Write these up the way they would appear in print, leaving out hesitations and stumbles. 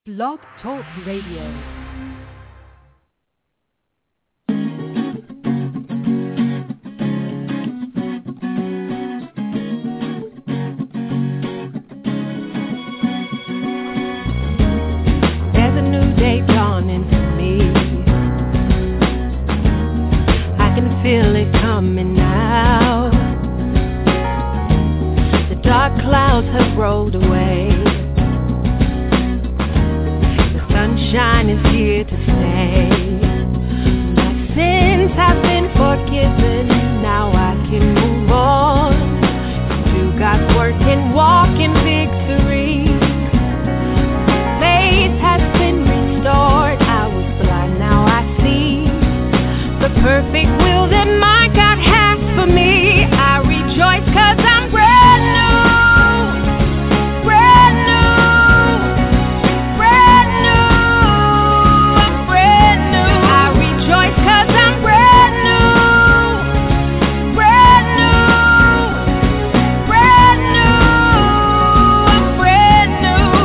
Blog Talk Radio. Feel it coming now. The dark clouds have rolled away. The sunshine is here to stay. My sins have been forgiven. Now I can move on. Do God's work and walk in victory. My faith has been restored. I was blind, now I see the perfect will that my God has for me. I rejoice 'cause I'm brand new, brand new, brand new. I'm brand new. I rejoice 'cause I'm brand new, brand new, brand new. I'm brand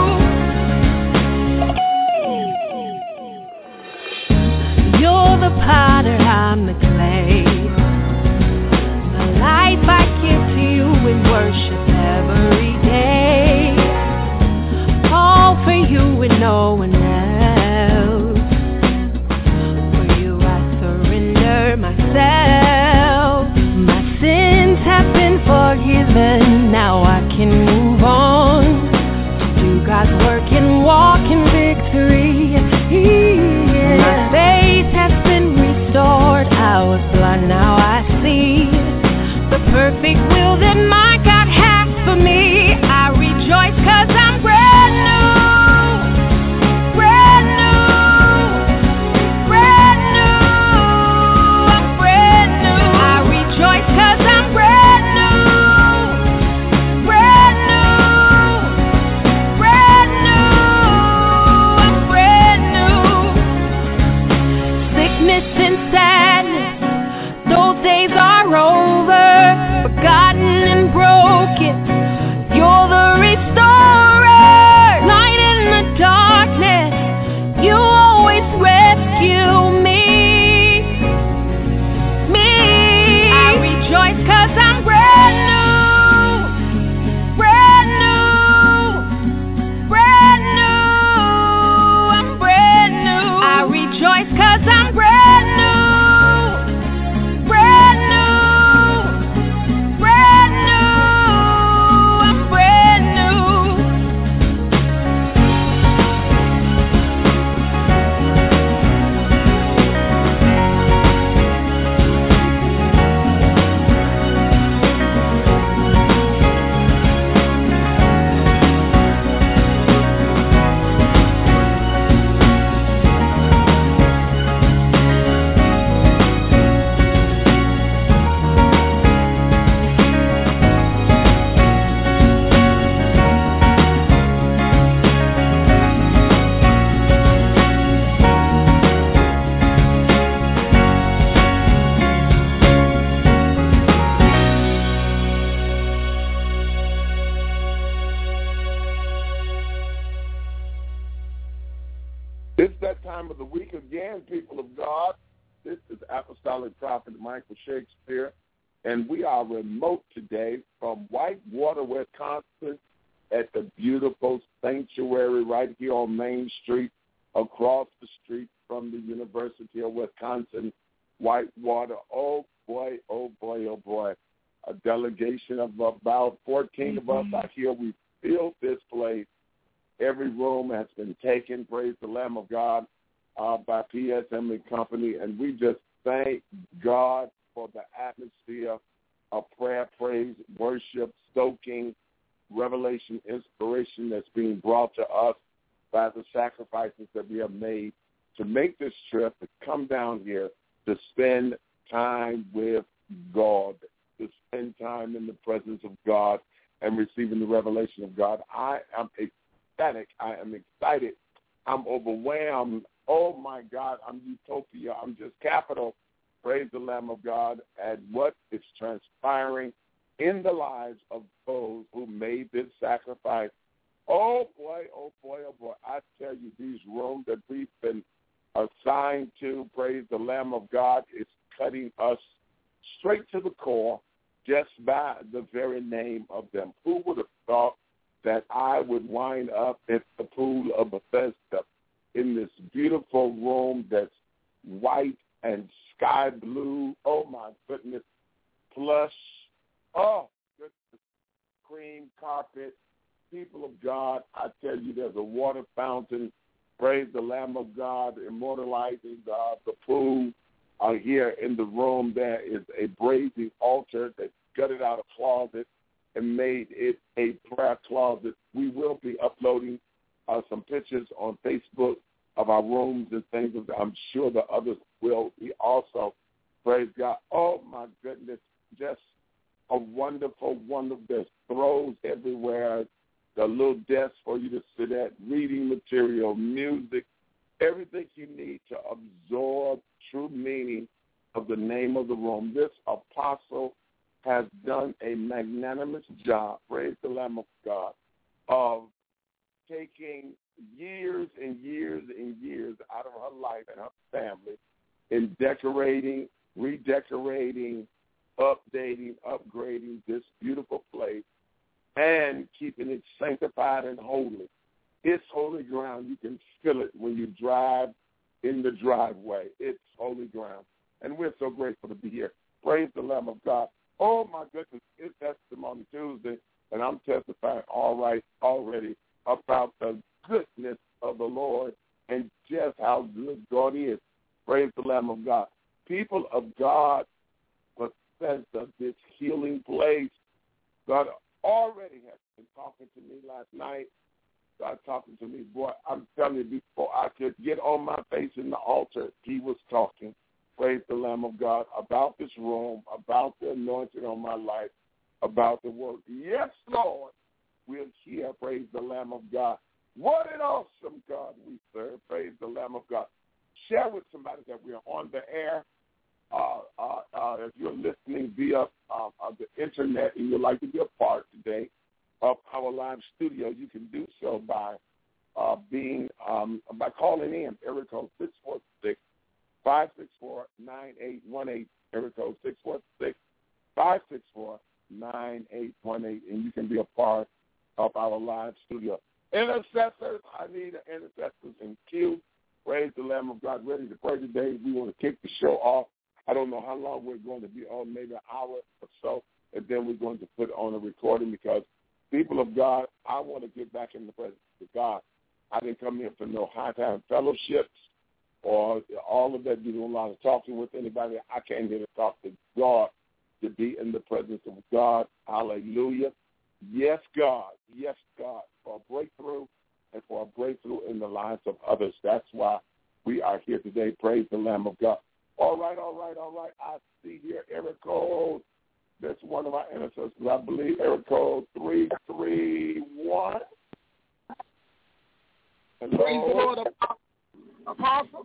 new. You're the potter, I'm the clay. My life I give to you in worship every day. All for you and no one else. For you I surrender myself. My sins have been forgiven. Now I can move on to do God's work and walk in victory. My faith has been restored. I was blind, now I see the perfect will that my God has for me. I rejoice 'cause I'm brand new, brand new, brand new. I'm brand new. I rejoice 'cause I'm brand new, brand new, brand new. I'm brand new. Sickness and sadness, those days are over, forgotten and broken. You're the restorer, light in the darkness. You always rescue me. I rejoice 'cause I'm brand new, brand new, brand new. I'm brand new. I rejoice 'cause I'm brand new, brand new, brand new. I'm brand new. It's that time of the week again, people of God. This is Apostolic Prophet Michael Shakespeare, and we are remote today from Whitewater, Wisconsin, at the beautiful sanctuary right here on Main Street, across the street from the University of Wisconsin, Whitewater. Oh, boy, oh, boy, oh, boy. A delegation of about 14 of us out here. We filled this place. Every room has been taken, praise the Lamb of God, by PSM and Company. And we just thank God for the atmosphere of prayer, praise, worship, soaking, revelation, inspiration that's being brought to us by the sacrifices that we have made to make this trip, to come down here, to spend time with God, to spend time in the presence of God and receiving the revelation of God. I am ecstatic. I am excited. I'm overwhelmed. Oh, my God, I'm utopia. I'm just capital. Praise the Lamb of God at what is transpiring in the lives of those who made this sacrifice Oh, boy, oh, boy, oh, boy. I tell you, these rooms that we've been assigned to, praise the Lamb of God, is cutting us straight to the core just by the very name of them. Who would have thought that I would wind up at the pool of Bethesda in this beautiful room that's white and sky blue? Oh, my goodness. Plush. Oh, goodness. Cream carpet. People of God, I tell you, there's a water fountain. Praise the Lamb of God, immortalizing the pool. Here in the room, there is a brazen altar that gutted out a closet and made it a prayer closet. We will be uploading some pictures on Facebook of our rooms and things. I'm sure the others will be also. Praise God. Oh, my goodness. Just a wonderful, wonderful, there's throws everywhere, the little desk for you to sit at, reading material, music, everything you need to absorb true meaning of the name of the room. This apostle has done a magnanimous job, praise the Lamb of God, of taking years and years and years out of her life and her family in decorating, redecorating, updating, upgrading this beautiful place and keeping it sanctified and holy. It's holy ground. You can feel it when you drive in the driveway. It's holy ground. And we're so grateful to be here. Praise the Lamb of God. Oh, my goodness, it's Testimony Tuesday, and I'm testifying already about the goodness of the Lord and just how good God is. Praise the Lamb of God. People of God, Bethesda, this healing place, God already has been talking to me last night. God talking to me, boy, I'm telling you, before I could get on my face in the altar, he was talking, praise the Lamb of God, about this room, about the anointing on my life, about the work. Yes, Lord, we're here, praise the Lamb of God. What an awesome God we serve, praise the Lamb of God. Share with somebody that we are on the air. If you're listening via the internet and you'd like to be a part today of our live studio, you can do so by by calling in, area code 646-564-9818, area code 646-564-9818, and you can be a part of our live studio. Intercessors, I need intercessors in queue. Praise the Lamb of God, ready to pray today. We want to kick the show off. I don't know how long we're going to be on, maybe an hour or so, and then we're going to put on a recording because, people of God, I want to get back in the presence of God. I didn't come here for no high-time fellowships or all of that, doing a lot of talking with anybody. I came here to talk to God, to be in the presence of God. Hallelujah. Yes, God. Yes, God, for a breakthrough and for a breakthrough in the lives of others. That's why we are here today. Praise the Lamb of God. All right. I see here area code. That's one of our intercessors. I believe area code 331. Hello. Praise the Lord, Apostle.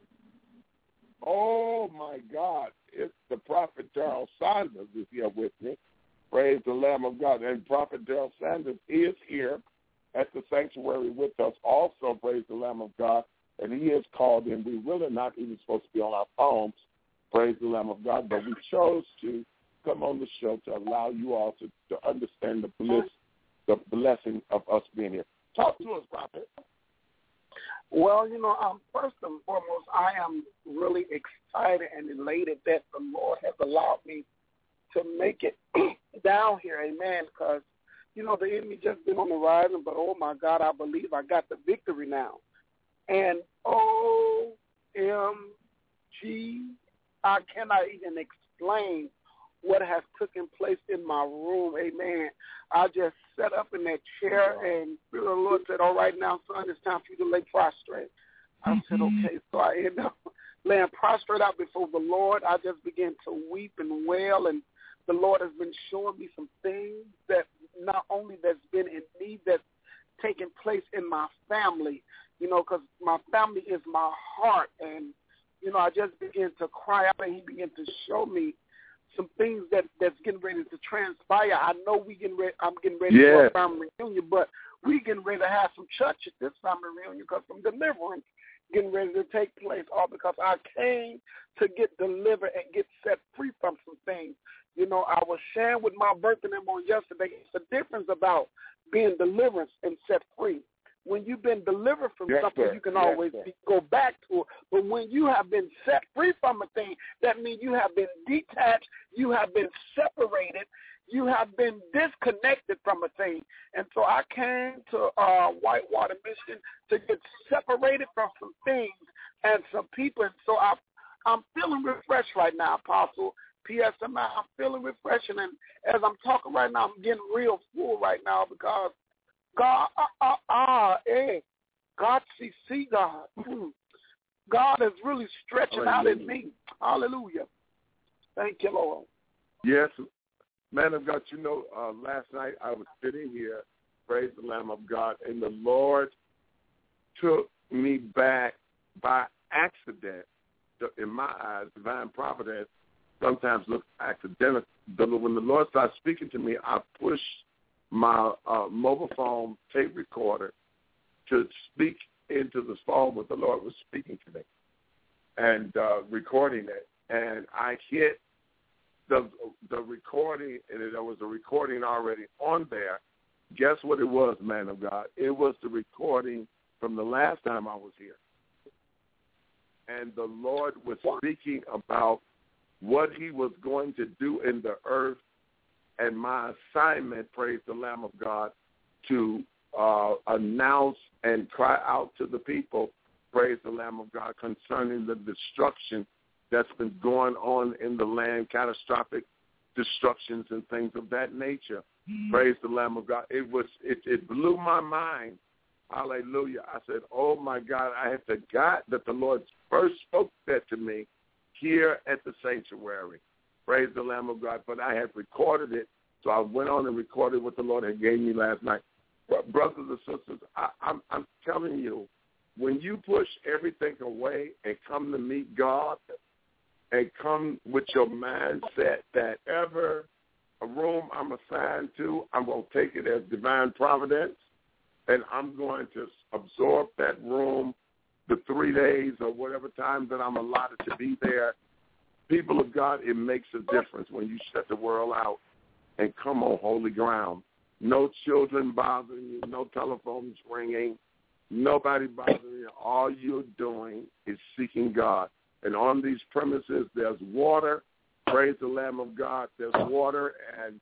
Oh, my God. It's the Prophet Darrell Sanders is here with me. Praise the Lamb of God. And Prophet Darrell Sanders is here at the sanctuary with us also, praise the Lamb of God. And he is called in. We're really not even supposed to be on our phones, praise the Lamb of God, but we chose to come on the show to allow you all to understand the blessing of us being here. Talk to us, Prophet. Well, first and foremost, I am really excited and elated that the Lord has allowed me to make it down here, amen, because, the enemy just been on the rising, but, oh, my God, I believe I got the victory now. And OMG, I cannot even explain what has taken place in my room, amen. I just sat up in that chair and the Lord said, all right, now, son, it's time for you to lay prostrate. I said, okay. So I ended up laying prostrate out before the Lord. I just began to weep and wail, and the Lord has been showing me some things that not only that's been in me, that's taken place in my family, because my family is my heart. And, I just began to cry out, and he began to show me some things that's getting ready to transpire. I know I'm getting ready for a family reunion, but we getting ready to have some church at this family reunion because some deliverance getting ready to take place, all because I came to get delivered and get set free from some things. You know, I was sharing with my birthday them on yesterday. It's the difference about being delivered and set free. When you've been delivered from something, you can always go back to it. But when you have been set free from a thing, that means you have been detached, you have been separated, you have been disconnected from a thing. And so I came to Whitewater, Michigan to get separated from some things and some people. And so I'm feeling refreshed right now, Apostle. PSMI, I'm feeling refreshing. And as I'm talking right now, I'm getting real full right now because God, God, see God. God is really stretching out in me. Hallelujah. Thank you, Lord. Yes, man of God, you know, last night I was sitting here, praise the Lamb of God, and the Lord took me back by accident. In my eyes, divine providence sometimes looks accidental. But when the Lord started speaking to me, I pushed my mobile phone tape recorder to speak into the phone what the Lord was speaking to me and recording it. And I hit the recording, and there was a recording already on there. Guess what it was, man of God? It was the recording from the last time I was here. And the Lord was speaking about what he was going to do in the earth and my assignment, praise the Lamb of God, to announce and cry out to the people, praise the Lamb of God, concerning the destruction that's been going on in the land, catastrophic destructions and things of that nature. Praise the Lamb of God. It blew my mind. Hallelujah. I said, oh, my God, I had forgot that the Lord first spoke that to me here at the sanctuary. Praise the Lamb of God. But I had recorded it, so I went on and recorded what the Lord had gave me last night. But brothers and sisters, I'm telling you, when you push everything away and come to meet God and come with your mindset that ever a room I'm assigned to, I'm going to take it as divine providence, and I'm going to absorb that room the 3 days or whatever time that I'm allotted to be there. People of God, it makes a difference when you shut the world out and come on holy ground. No children bothering you, no telephones ringing, nobody bothering you. All you're doing is seeking God. And on these premises, there's water. Praise the Lamb of God. There's water and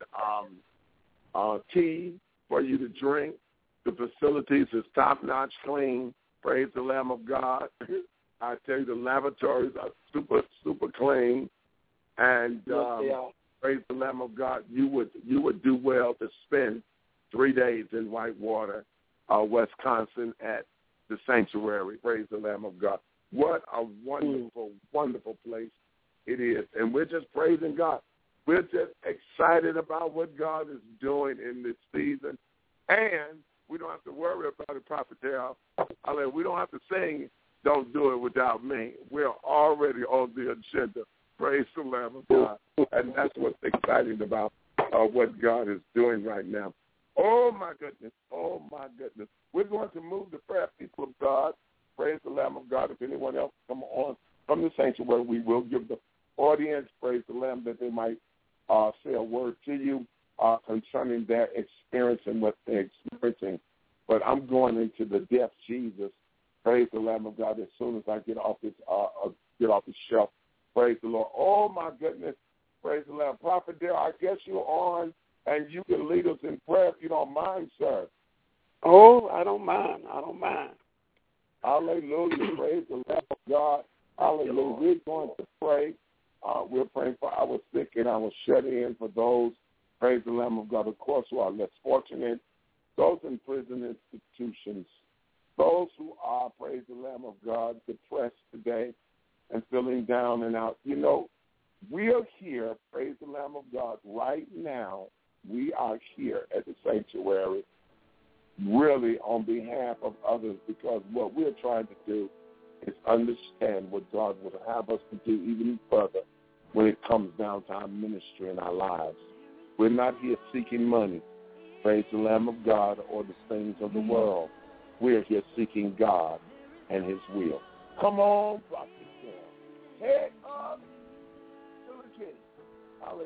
tea for you to drink. The facilities is top-notch clean. Praise the Lamb of God. I tell you, the lavatories are super, super clean. And praise the Lamb of God, you would do well to spend 3 days in Whitewater, Wisconsin at the sanctuary. Praise the Lamb of God. What a wonderful, wonderful place it is. And we're just praising God. We're just excited about what God is doing in this season. And we don't have to worry about it, Prophet Darrell. We don't have to sing, don't do it without me. We're already on the agenda. Praise the Lamb of God. And that's what's exciting about what God is doing right now. Oh, my goodness. Oh, my goodness. We're going to move the prayer, people of God. Praise the Lamb of God. If anyone else come on from the sanctuary, we will give the audience, praise the Lamb, that they might say a word to you concerning their experience and what they're experiencing. But I'm going into the depths, Jesus. Praise the Lamb of God as soon as I get off this shelf. Praise the Lord. Oh, my goodness. Praise the Lamb. Prophet Darrell, I guess you're on, and you can lead us in prayer if you don't mind, sir. Oh, I don't mind. Hallelujah. Praise the Lamb of God. Hallelujah. We're going to pray. We're praying for our sick and our shut-in, for those, praise the Lamb of God, of course, who are less fortunate, those in prison institutions, those who are, praise the Lamb of God, depressed today and feeling down and out. You know, we are here, praise the Lamb of God, right now. We are here at the sanctuary really on behalf of others, because what we're trying to do is understand what God would have us to do even further when it comes down to our ministry and our lives. We're not here seeking money. praise the Lamb of God, or the things of the world. We're here seeking God and his will. Come on, Prophet Sam. Head up to the King. Hallelujah.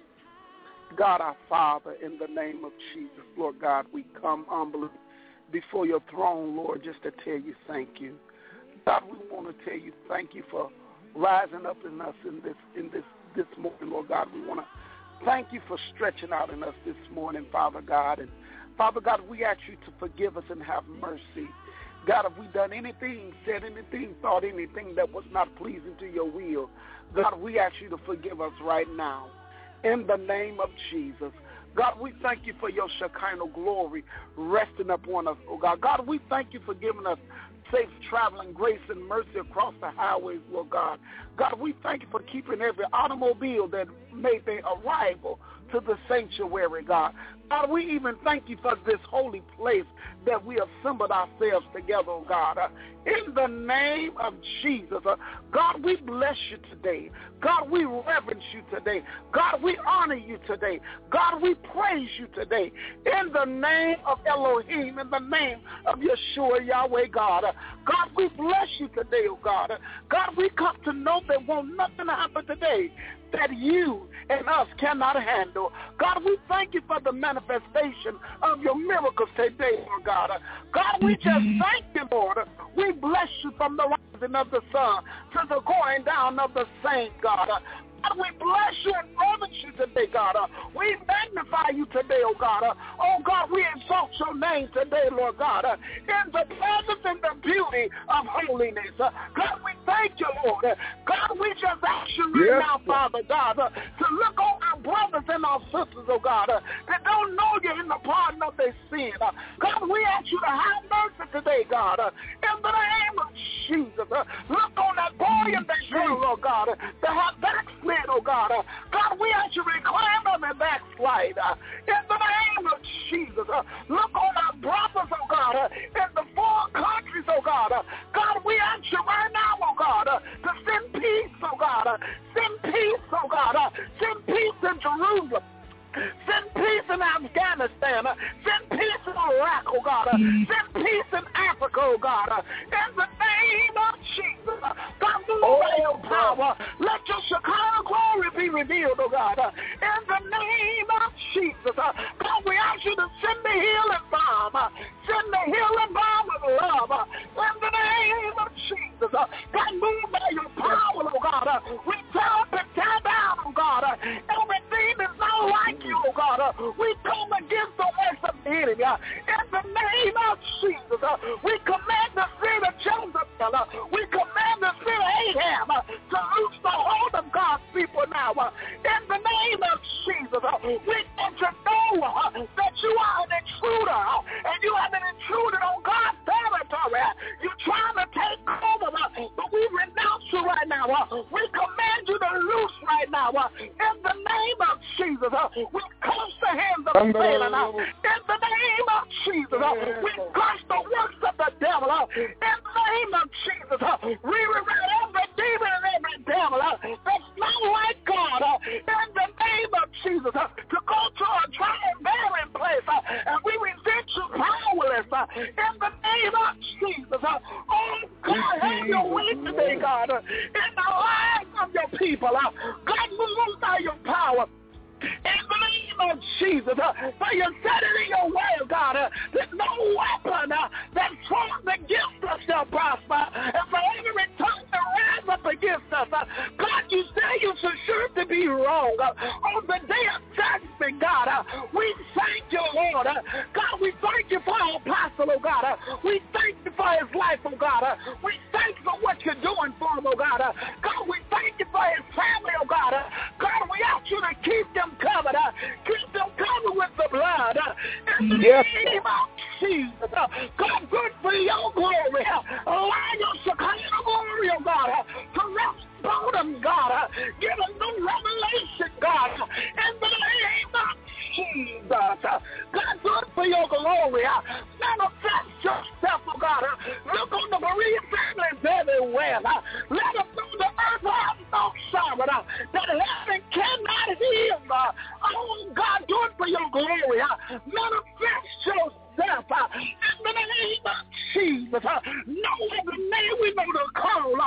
God our Father, in the name of Jesus, Lord God, we come humbly before your throne, Lord, just to tell you thank you. God, we want to tell you thank you for rising up in us in this morning, Lord God. We want to thank you for stretching out in us this morning, Father God. And Father God, we ask you to forgive us and have mercy. God, if we done anything, said anything, thought anything that was not pleasing to your will, God, we ask you to forgive us right now. In the name of Jesus. God, we thank you for your Shekinah glory resting upon us, oh God. God, we thank you for giving us safe traveling, grace and mercy across the highways, Lord God. God, we thank you for keeping every automobile that made their arrival to the sanctuary, God. God, we even thank you for this holy place that we assembled ourselves together, oh God. In the name of Jesus, God, we bless you today. God, we reverence you today. God, we honor you today. God, we praise you today. In the name of Elohim, in the name of Yeshua, Yahweh, God. God, we bless you today, oh God. God, we come to know that won't nothing happen today that you and us cannot handle. God, we thank you for the manifestation of your miracles today, Lord God. God, we just thank you, Lord. We bless you from the rising of the sun to the going down of the same, God. God, we bless you and reverence you today, God. We magnify you today, oh God. Oh God, we exalt your name today, Lord God, in the presence and the beauty of holiness. God, we thank you, Lord. God, we just ask you right now, Father God, to look on our brothers and our sisters, oh God, that don't know you in the pardon of their sin. God, we ask you to have mercy today, God, in the name of Jesus. Look on that boy and that girl, oh God, that have backslid, oh God. God, we ask you to reclaim them and backslide. In the name of Jesus. Look on our brothers, oh God, in the foreign countries, oh God. God, we ask you right now, oh God, to send peace, oh God. Send peace, oh God. Send peace in Jerusalem. Send peace in Afghanistan. Send peace in Iraq, oh God. Send peace in Africa, oh God. In the name of Jesus. God, move by your power. Let your Shekinah glory be revealed, oh God. In the name of Jesus. God, we ask you to send the healing balm. Send the healing balm of love. In the name of Jesus. God, move by your power, oh God. We tear up and tear down, oh God. Everything is not like you, oh God. We come against the works of the enemy. In the name of Jesus, we command the spirit of Joseph. We command the spirit of Ahab to loose the hold of God's people now. In the name of Jesus, we want to know that you are an intruder, and you have been intruded on God's territory. You're trying to take over, but we renounce you right now. We command you to loose right now. In the name of Jesus, we curse the hands of Satan. In the name of Jesus, we curse the works of the devil. In the name of Jesus, we rewrite every demon and every devil that's not like God. In the name of Jesus, to go to a dry and barren place, and we resent you powerless. In the name of Jesus, oh God, have your way today, God, in the lives of your people. God, move by your power. In the name of Jesus, for you said it in your word, God, that no weapon that forms against us shall prosper, and for every tongue that rise up against us, God, you say you should sure to be wrong. On the day of judgment, God, we thank you, Lord. God, we thank you for our apostle, oh God. We thank you for his life, oh God. We thank you for what you're doing for him, oh God. God, we thank you for his family, oh God. God, we ask you to keep them covered. Keep them covered with the blood. In the name of Jesus. God, good for your glory. Allow your Shekinah glory, oh God, to rest upon them, God. Give them the revelation, God. In the name of Jesus. God, good for your glory. Manifest yourself, oh God. Look on the bereaved families everywhere. Let them know the earth has no sorrow, that heaven cannot heal. Oh God, do it for your glory. Manifest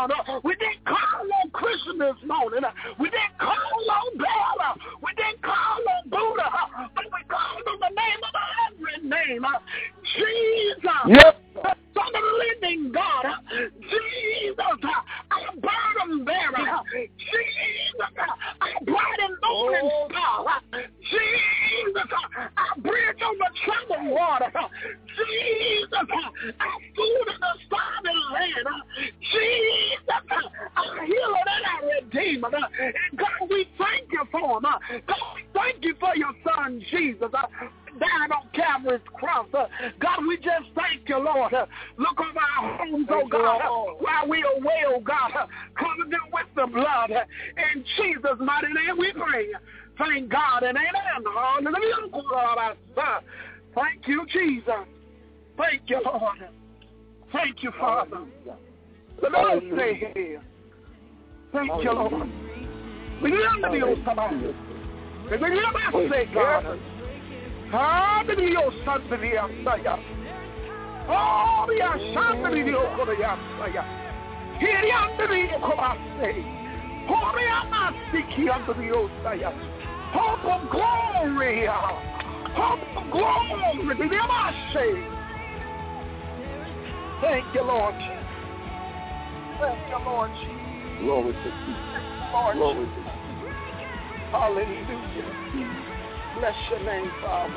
God. We didn't call on Christian this morning. We didn't call on Baal. We didn't call on Buddha. But we called on the name of every name. Jesus. Yep. The Son of the living God. Jesus. Our burden bearer. Jesus. Our bright and morning star. Jesus. Our bridge on the troubled water. Jesus. Our food in the starving land. Jesus. Our healer and our redeemer. And God, we thank you for him. God, we thank you for your son, Jesus. Died on Calvary's cross. God, we just thank you, Lord. Look over our homes, oh God, while we are away, oh God. Cover them with the blood. In Jesus' mighty name we pray. Thank God and amen. Hallelujah. Thank you, Jesus. Thank you, Lord. Thank you, Father. The Lord say here. Thank you, Lord. We love you, somebody. We love you, say God. Hallelujah, Santria, Saya. Oh, we are Santria, Korea, here under the Okobase. Holy Amasiki under the Osaya. Hope of glory. Hope of glory. The Amase. Thank you, Lord. Thank you, Lord. Glory to you. Lord. Glory to you. Hallelujah. Bless your name, Father.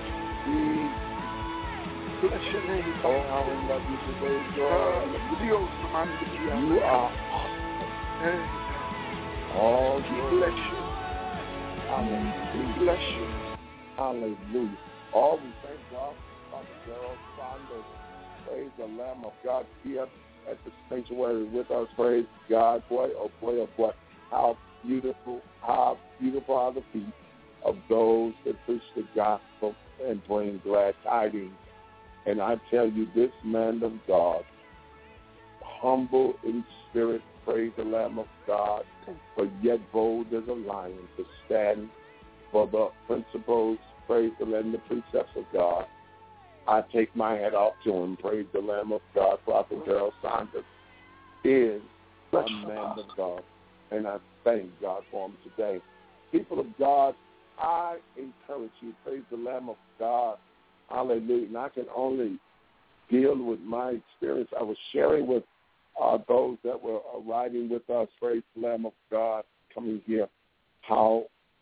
Bless your name, Oh, Father. how we love you today, God. You are awesome. Oh, We bless you. hallelujah. We bless you. Hallelujah. Oh, we thank God for Father Gerald Saunders. Praise the Lamb of God here at the sanctuary with us. Praise God. Boy, oh boy, oh boy. How beautiful are the feet of those that preach the gospel and bring glad tidings. And I tell you, this man of God, humble in spirit, praise the Lamb of God, but yet bold as a lion to stand for the principles, praise the Lamb, the precepts of God. I take my hat off to him. Praise the Lamb of God. Prophet Gerald Saunders is a man of God, and I thank God for him today. People of God, I encourage you, praise the Lamb of God. Hallelujah. And I can only deal with my experience. I was sharing with those that were riding with us, praise the Lamb of God, coming here, how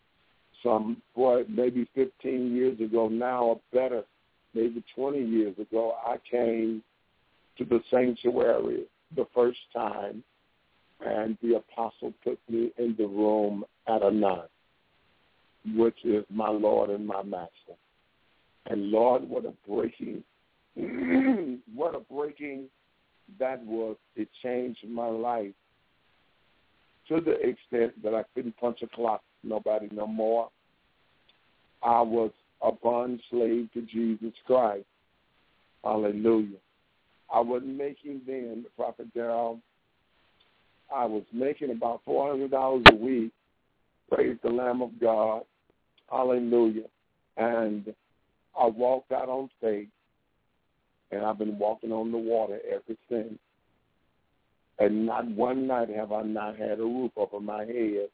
maybe 15 years ago now or better, maybe 20 years ago, I came to the sanctuary the first time, and the apostle put me in the room at a 9, which is my Lord and my Master. And Lord, what a breaking that was. It changed my life to the extent that I couldn't punch a clock, nobody no more. I was a bond slave to Jesus Christ. Hallelujah. I wasn't making then, Prophet Darrell, I was making about $400 a week. Praise the Lamb of God. Hallelujah. And I walked out on faith, and I've been walking on the water ever since. And not one night have I not had a roof over my head.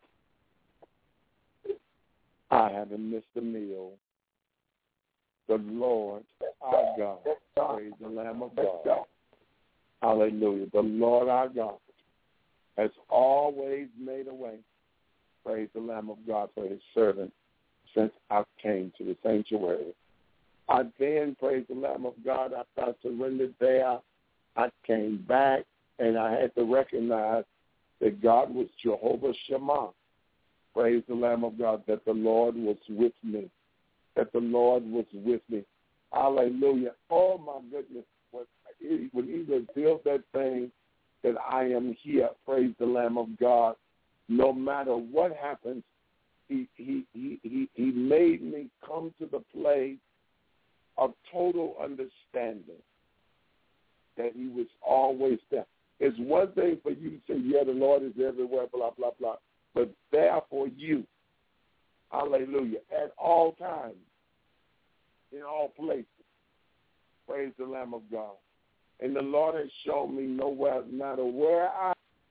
I haven't missed a meal. The Lord, our God, praise the Lamb of God. Hallelujah. The Lord, our God, has always made a way. Praise the Lamb of God for his servant since I came to the sanctuary. I then, praise the Lamb of God, after I surrendered there, I came back, and I had to recognize that God was Jehovah Shammah. Praise the Lamb of God, that the Lord was with me, that the Lord was with me. Hallelujah. Oh, my goodness. When he revealed that thing, that I am here, praise the Lamb of God, no matter what happens, he made me come to the place of total understanding that he was always there. It's one thing for you to say, yeah, the Lord is everywhere, blah, blah, blah, but there for you, hallelujah, at all times, in all places. Praise the Lamb of God. And the Lord has shown me no matter where I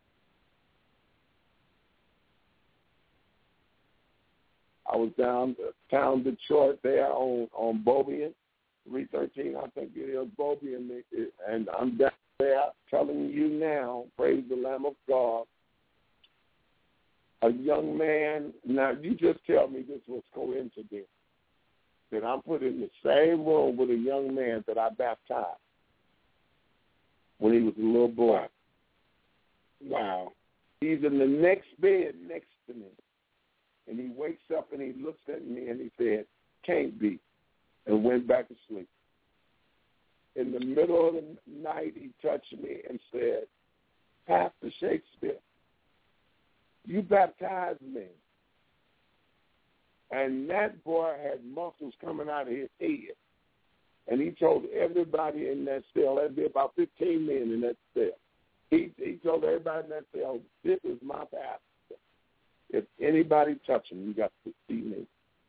I was downtown Detroit there on Bobian, 313, I think it is, Bobian, and I'm down there telling you now, praise the Lamb of God, a young man, now you just tell me this was coincidence, that I'm put in the same room with a young man that I baptized when he was a little boy. Wow. He's in the next bed next to me. And he wakes up and he looks at me and he said, "Can't be," and went back to sleep. In the middle of the night, he touched me and said, "Pastor Shakespeare, you baptized me." And that boy had muscles coming out of his head. And he told everybody in that cell, there'd be about 15 men in that cell. He told everybody in that cell, "This is my pastor. If anybody touch him, you got to see me."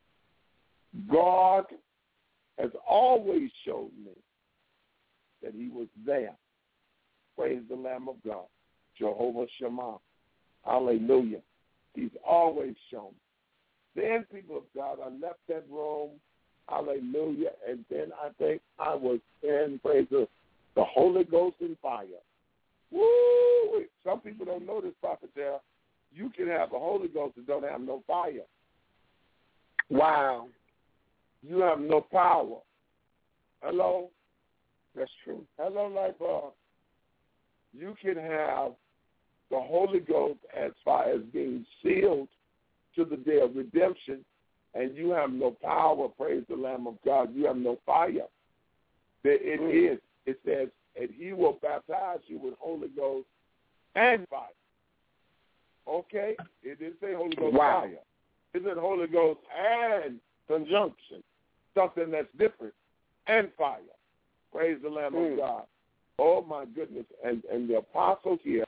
God has always showed me that he was there. Praise the Lamb of God. Jehovah Shammah. Hallelujah. He's always shown me. Then, people of God, I left that room. Hallelujah. And then I think I was in, praise the Holy Ghost and fire. Woo! Some people don't know this, Prophet there. You can have a Holy Ghost that don't have no fire. Wow. You have no power. Hello? That's true. Hello, Lightbulb. You can have the Holy Ghost as far as being sealed to the day of redemption, and you have no power, praise the Lamb of God. You have no fire. It says, and he will baptize you with Holy Ghost and fire. Okay? It didn't say Holy Ghost fire. It said Holy Ghost and conjunction, something that's different, and fire. Praise the Lamb of God. Oh, my goodness. And the apostles here,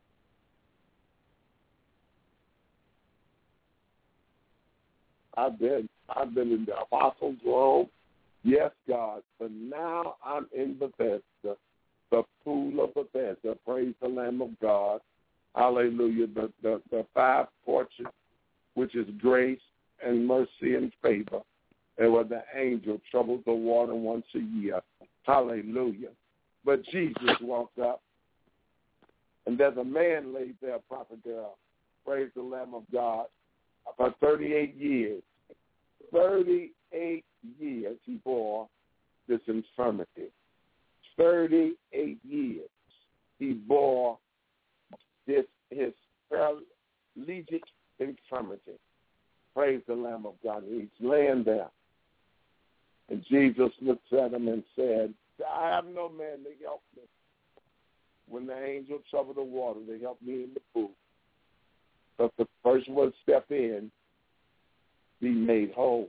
I've been in the apostles' room. Yes, God. But now I'm in Bethesda, the pool of Bethesda. Praise the Lamb of God. Hallelujah. The five porches, which is grace and mercy and favor, and where the angel troubles the water once a year. Hallelujah. But Jesus walked up, and there's a man laid there, Prophet Darrell. Praise the Lamb of God. For 38 years. 38 years he bore this infirmity. 38 years he bore his paralytic infirmity. Praise the Lamb of God. He's laying there. And Jesus looks at him and said, "I have no man to help me. When the angel troubled the water, they helped me in the pool. But the first one step in, be made whole."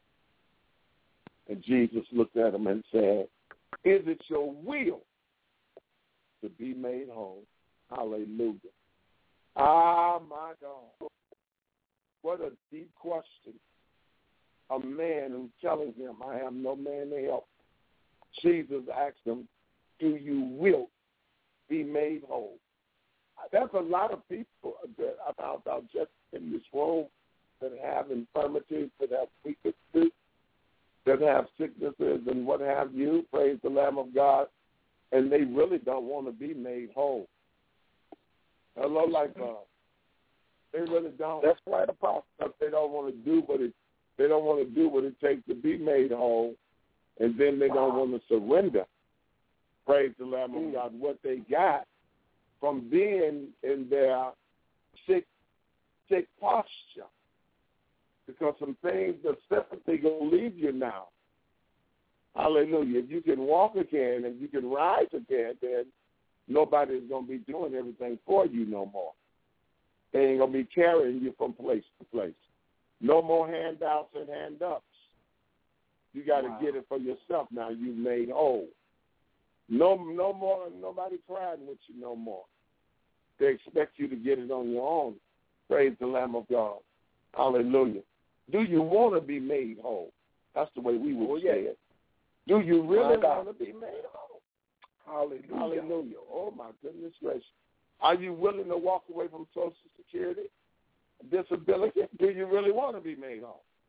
And Jesus looked at him and said, "Is it your will to be made whole?" Hallelujah. Ah, my God. What a deep question. A man who's telling him, "I have no man to help." Jesus asked him, "Do you will be made whole?" There's a lot of people that about just in this room that have infirmities, that have weaknesses, that have sicknesses and what have you, praise the Lamb of God, and they really don't want to be made whole. Hello, like God. They really don't. That's right, Apostle. They don't want to do what it takes to be made whole, and then they don't want to surrender. Praise the Lamb of God. What they got from being in their sick posture. Because some things, the sympathy going to leave you now. Hallelujah. If you can walk again and you can rise again, then nobody's going to be doing everything for you no more. They ain't going to be carrying you from place to place. No more handouts and hand-ups. You got to get it for yourself now. You've made whole. No more, nobody crying with you no more. They expect you to get it on your own. Praise the Lamb of God. Hallelujah. Do you want to be made whole? That's the way we would say it. Do you really want to be made whole? Hallelujah. Hallelujah. Oh, my goodness gracious. Are you willing to walk away from Social Security, disability? Do you really want to be made whole?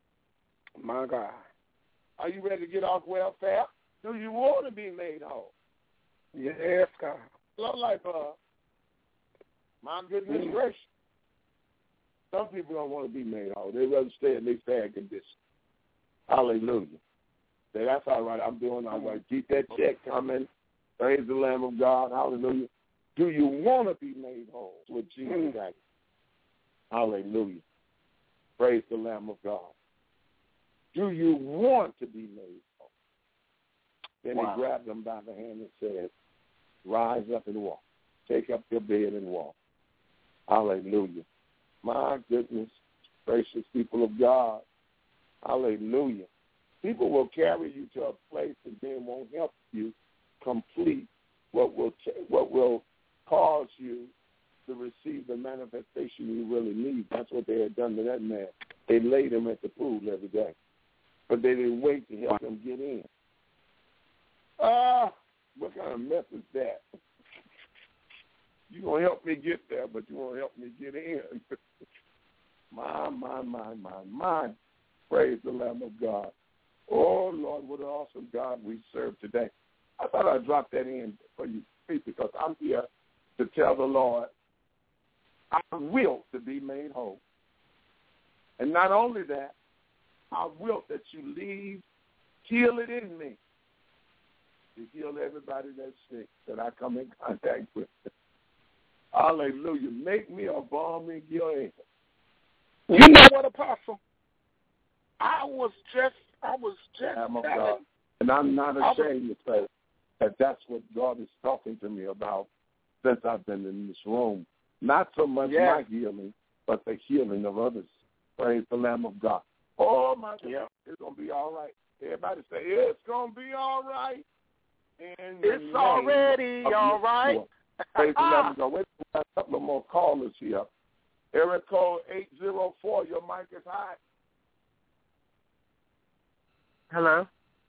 My God. Are you ready to get off welfare? Do you want to be made whole? Yes, God. Love life, my goodness gracious. Some people don't want to be made whole. They'd rather stay in their sad condition. Hallelujah. Say, that's all right. I'm doing all right. Keep that check coming. Praise the Lamb of God. Hallelujah. Do you want to be made whole with Jesus Christ? Hallelujah. Praise the Lamb of God. Do you want to be made whole? Then he grabbed them by the hand and said, rise up and walk. Take up your bed and walk. Hallelujah. My goodness, gracious people of God. Hallelujah. People will carry you to a place and then won't help you complete what will cause you to receive the manifestation you really need. That's what they had done to that man. They laid him at the pool every day. But they didn't wait to help him get in. What kind of mess is that? You're going to help me get there, but you won't help me get in. My. Praise the Lamb of God. Oh, Lord, what an awesome God we serve today. I thought I'd drop that in for you because I'm here to tell the Lord, I will to be made whole. And not only that, I will that you heal it in me. To heal everybody that's sick that I come in contact with. Hallelujah. Make me a balm in Gilead. You know what, Apostle? I was just telling. And I'm not ashamed to say that that's what God is talking to me about since I've been in this room. Not so much my healing, but the healing of others. Praise the Lamb of God. Oh, my God. It's going to be all right. Everybody say, it's going to be all right. It's already all right. Praise the Lamb of God. Wait, we got a couple of more callers here. Area code 804, your mic is hot. Hello?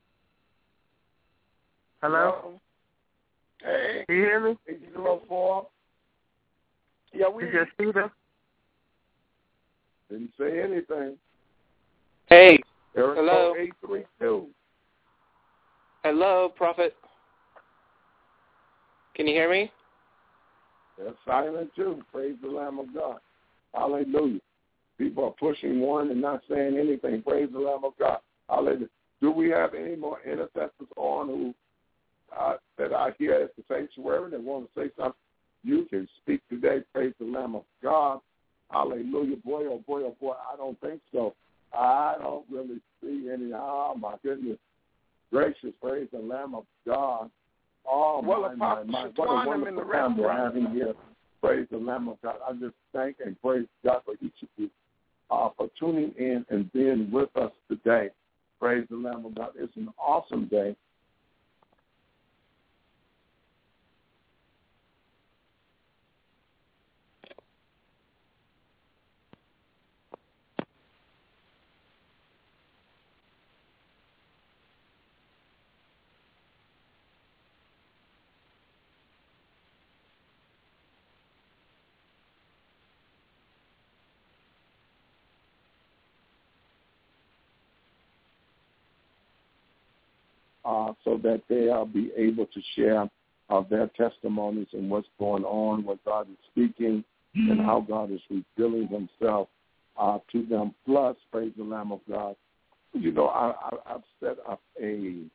Hello? Hey. Can you hear me? 804. Yeah, we just Peter. Didn't say anything. Hey. Area Hello? code 832. Hello, Prophet. Can you hear me? They're silent too. Praise the Lamb of God. Hallelujah. People are pushing one and not saying anything. Praise the Lamb of God. Hallelujah. Do we have any more intercessors on who that are here at the sanctuary that want to say something? You can speak today. Praise the Lamb of God. Hallelujah. Boy, oh boy, oh boy. I don't think so. I don't really see any. Oh, my goodness. Gracious. Praise the Lamb of God. Oh, well, my. What a wonderful time we're having here. Praise the Lamb of God. I just thank and praise God for each of you for tuning in and being with us today. Praise the Lamb of God. It's an awesome day. So that they'll be able to share their testimonies and what's going on, what God is speaking, and how God is revealing himself to them. Plus, praise the Lamb of God. You know, I've set up a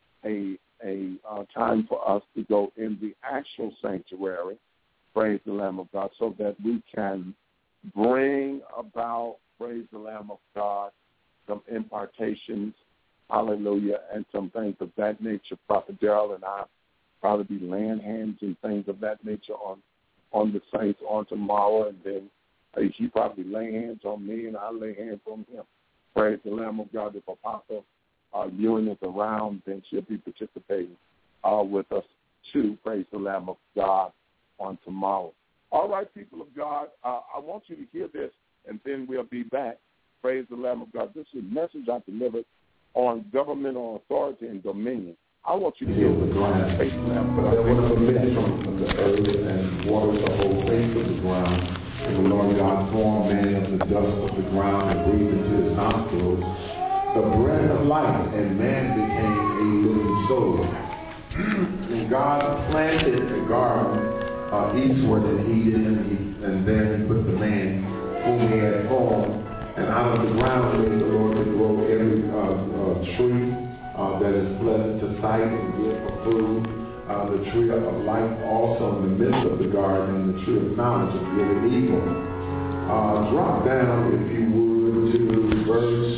time for us to go in the actual sanctuary, praise the Lamb of God, so that we can bring about, praise the Lamb of God, some impartations, hallelujah, and some things of that nature. Prophet Darrell and I probably be laying hands and things of that nature on the saints on tomorrow, and then he probably lay hands on me and I'll lay hands on him. Praise the Lamb of God. If Apostle Ewing is around, then she'll be participating with us too. Praise the Lamb of God on tomorrow. All right, people of God, I want you to hear this, and then we'll be back. Praise the Lamb of God. This is a message I delivered on governmental authority and dominion. I want you to hear the ground. Faith lamp, but I want to permit from the earth and water the whole face of the ground. And the Lord God formed man of the dust of the ground and breathed into his nostrils the breath of life, and man became a living soul. And God planted the garden eastward in Eden, and then he put the man whom he had formed, and out of the ground made the Lord to grow every tree that is pleasant to sight and good for food. The tree of life also in the midst of the garden, and the tree of knowledge of good and evil. Drop down, if you would, to verse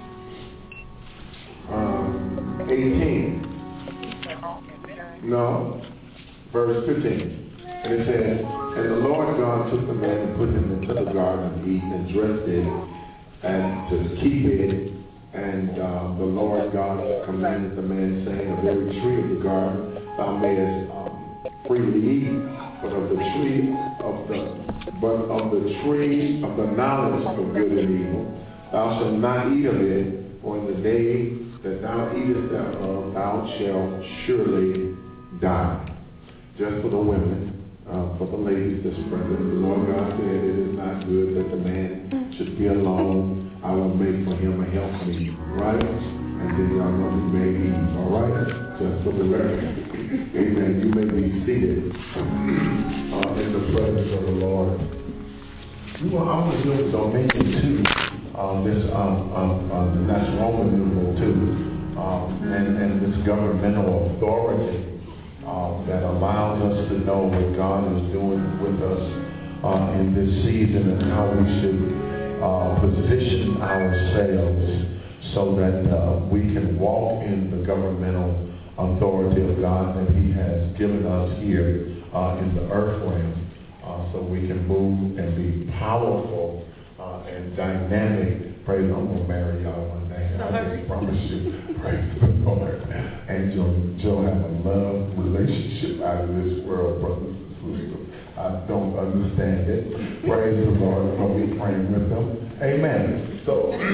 18. No, verse 15. And it says, and the Lord God took the man and put him into the garden of Eden and dressed it and to keep it. And the Lord God commanded the man, saying, of every tree of the garden thou mayest freely eat, but of the tree of the knowledge of good and evil thou shalt not eat of it, for in the day that thou eatest thereof thou shalt surely die. Just for the women, for the ladies that's present, the Lord God said, it is not good that the man should be alone. I will make for him a helpmeet, right? And then y'all know he may eat, all right? Just for the record. Amen. You may be seated in the presence of the Lord. I'm going to do dominion 2. That's Roman numeral 2. And this governmental authority that allows us to know what God is doing with us in this season and how we should position ourselves so that we can walk in the governmental authority of God that he has given us here in the earth realm, so we can move and be powerful and dynamic. Praise the Lord. I'm going to marry y'all one day. I just promise you. Praise the Lord. And you'll have a love relationship out of this world, brothers and sisters. I don't understand it. Praise the Lord. I'm going to be praying with them. Amen. So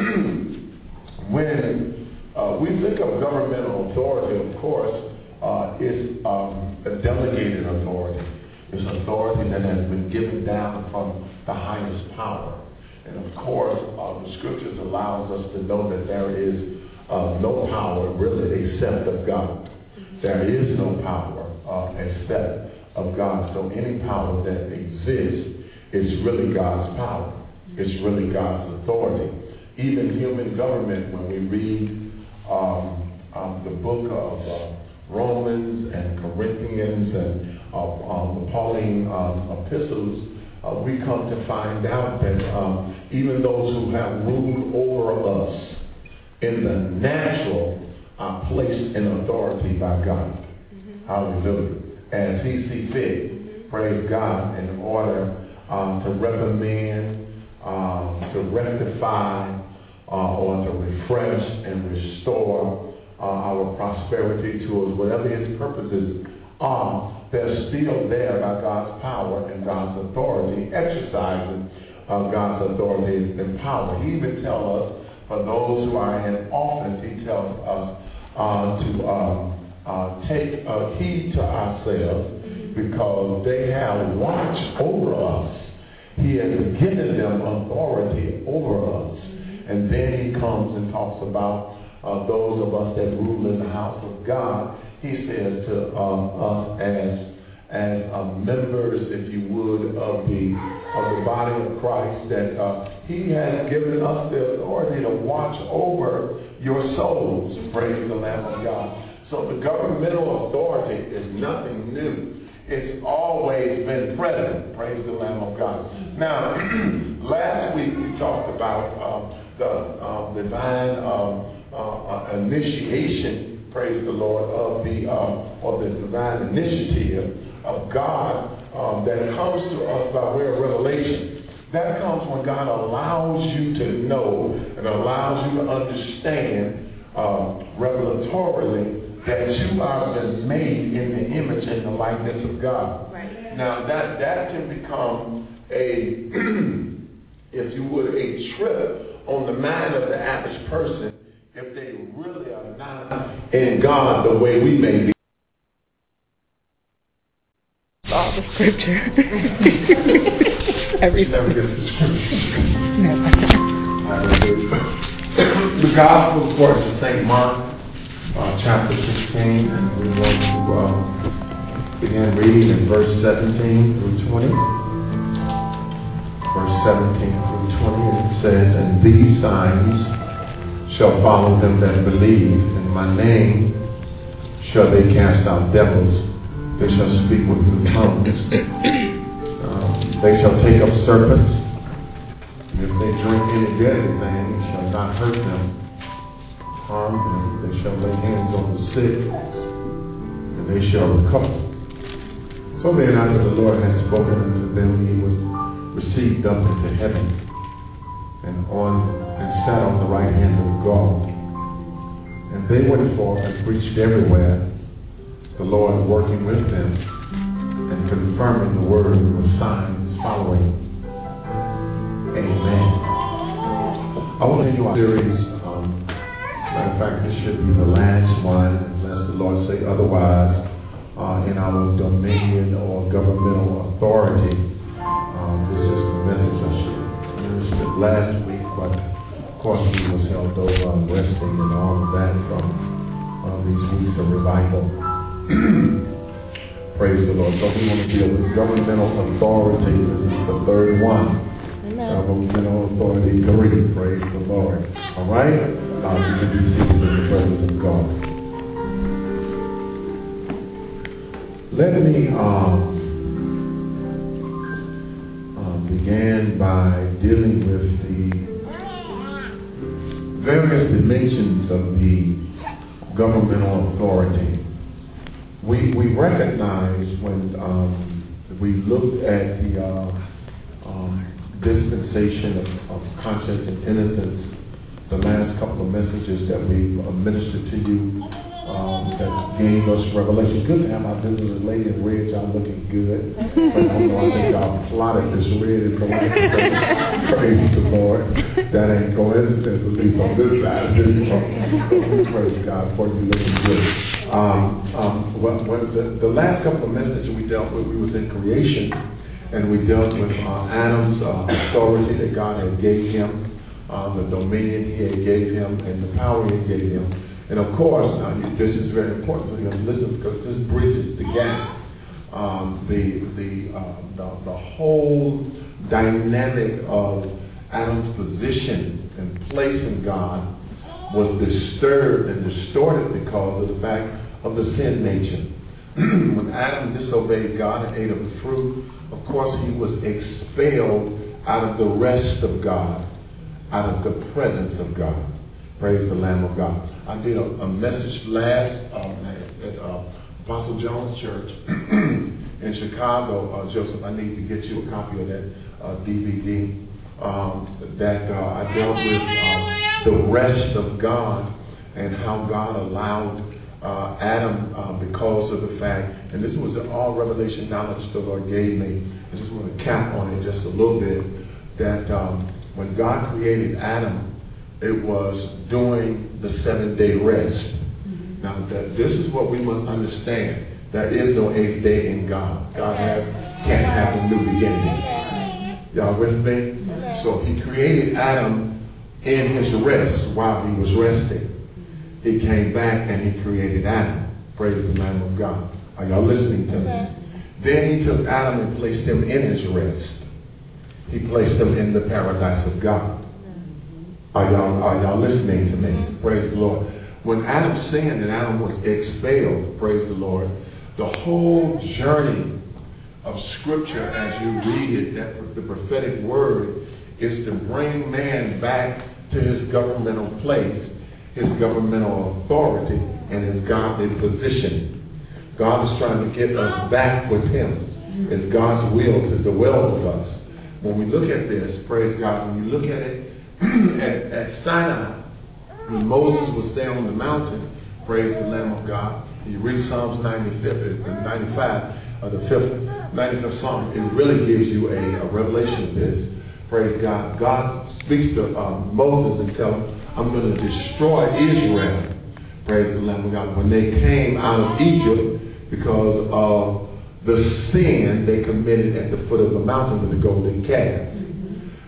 when we think of governmental authority, of course, it's a delegated authority. It's authority that has been given down from the highest power. And of course, the scriptures allows us to know that there is no power really except of God. There is no power except of God. So any power that exists is really God's power. It's really God's authority. Even human government, when we read the book of Romans and Corinthians and the Pauline epistles, we come to find out that even those who have ruled over us in the natural are placed in authority by God. Hallelujah. As he sees fit, praise God, in order to reprimand, to rectify, or to refresh and restore our prosperity to us, whatever his purposes are, they're still there by God's power and God's authority, exercising God's authority and power. He even tells us, for those who are in office, he tells us to take heed to ourselves, because they have watched over us. He has given them authority over us. And then he comes and talks about those of us that rule in the house of God. He says to us as members, if you would, of the body of Christ, that he has given us the authority to watch over your souls. Praise the Lamb of God. So the governmental authority is nothing new. It's always been present. Praise the Lamb of God. Now, last week we talked about the divine initiation, praise the Lord, of the divine initiative of God that comes to us by way of revelation. That comes when God allows you to know and allows you to understand revelatorily that you are been made in the image and the likeness of God. Right. Now that can become a, if you would, a trip on the mind of the average person if they really are not in God the way we may be. All the scripture. Everything. Never gets the scripture. Never. the Gospel according to St. Mark, chapter 16, and we're going to begin reading in verse 17 through 20. Verse 17 through 20, and it says, "And these signs shall follow them that believe. In my name shall they cast out devils. They shall speak with new tongues. They shall take up serpents. And if they drink any deadly thing, it shall not hurt them. Harm them. They shall lay hands on the sick, and they shall recover." So then, after the Lord had spoken unto them, he was received up into heaven, and sat on the right hand of God. And they went forth and preached everywhere, the Lord working with them and confirming the word with signs following. Amen. I want to do a series. Matter of fact, this should be the last one, unless the Lord say otherwise, in our dominion or governmental authority. This is the message I ministered last week, but of course we was held over resting and all of that from these weeks of revival. Praise the Lord. So we want to deal with governmental authority. This is the third one. Governmental authority 3. Praise the Lord. All right? You can be seated in the presence of God. Let me begin by dealing with the various dimensions of the governmental authority. We recognize when we looked at the dispensation of conscience and innocence, the last couple of messages that we ministered to you that gave us revelation. Good to have my business lady in red. Y'all looking good. But I think y'all plotted this red and praise the Lord. That ain't coincidence, at least on this side. Praise God for you looking good. The last couple of messages we dealt with, we was in creation, and we dealt with Adam's authority that God had gave him, the dominion he had gave him, and the power he gave him. And of course, this is very important for you to listen, because this bridges the gap. The whole dynamic of Adam's position and place in God was disturbed and distorted because of the fact of the sin nature. When Adam disobeyed God and ate of the fruit, of course he was expelled out of the rest of God, out of the presence of God. Praise the Lamb of God. I did a message last at Apostle Jones Church in Chicago. Joseph, I need to get you a copy of that DVD. I dealt with the rest of God and how God allowed Adam because of the fact, and this was all revelation knowledge the Lord gave me. I just want to cap on it just a little bit, that when God created Adam, it was during the 7-day rest. Now, this is what we must understand. There is no 8th day in God. God can't have a new beginning. Y'all with me? So he created Adam in his rest while he was resting. He came back and he created Adam. Praise the Lamb of God. Are y'all listening to me? Then he took Adam and placed him in his rest. He placed him in the paradise of God. Are y'all listening to me? Praise the Lord. When Adam sinned and Adam was expelled, praise the Lord, the whole journey of Scripture as you read it, that the prophetic word, is to bring man back to his governmental place, his governmental authority, and his godly position. God is trying to get us back with him. It's God's will to dwell with us. When we look at this, praise God, when you look at it at Sinai, when Moses was there on the mountain, praise the Lamb of God, you read Psalms 95, the 95th Psalm, it really gives you a revelation of this. Praise God. God speaks to Moses and tells him, I'm going to destroy Israel. Praise the Lamb of God. When they came out of Egypt because of the sin they committed at the foot of the mountain with the golden calf.